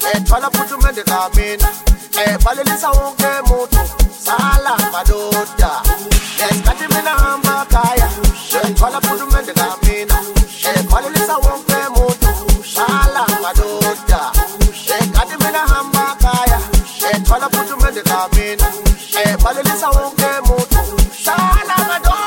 Twala putu mende kamina balelisa wonke mutu sala madoda eskati mina hamba kaya twala putu mende kamina balelisa wonke mutu sala madoda eskati mina hamba kaya twala putu mende kamina balelisa wonke mutu sala madoda.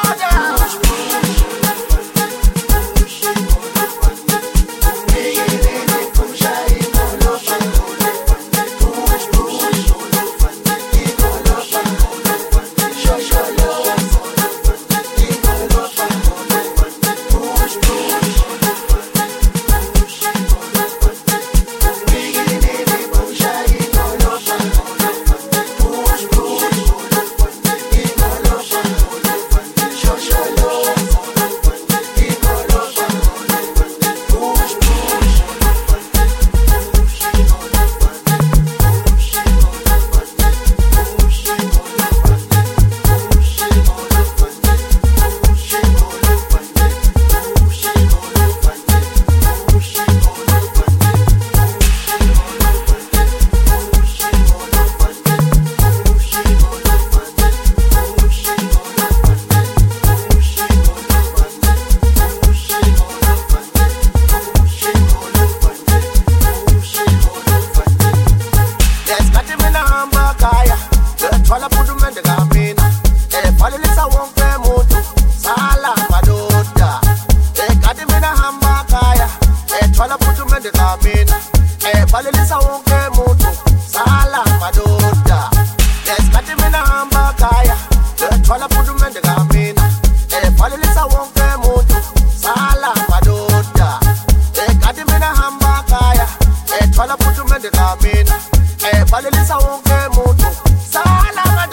Balelisa wonke mutu sala madoda eskati mina hamba kaya twala putu mende kamina balelisa wonke mutu sala madoda eskati mina hamba kaya twala putu mende kamina balelisa wonke mutu sala madoda.